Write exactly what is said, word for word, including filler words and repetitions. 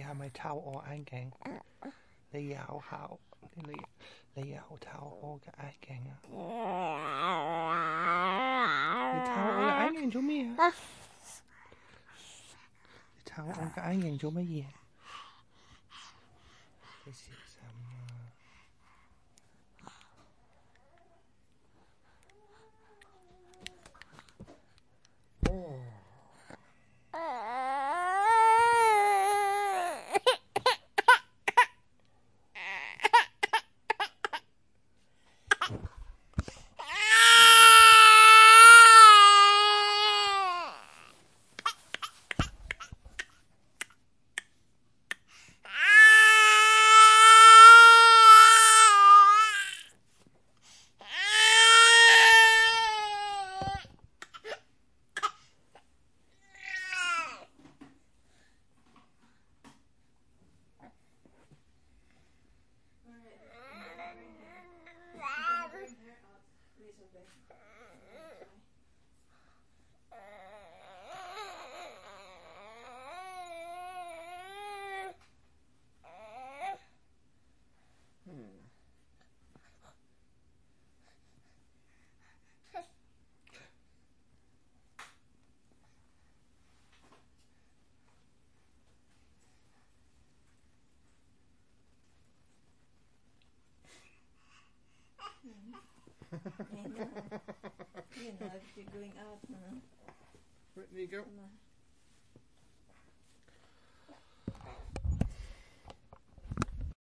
係咪抄我眼鏡？你咬下，你你咬抄我嘅眼鏡啊！你抄我嘅眼鏡做咩啊？你抄我嘅眼鏡做乜嘢？你小心啊！哦。 You know, if you're going out, you know. Where do you go?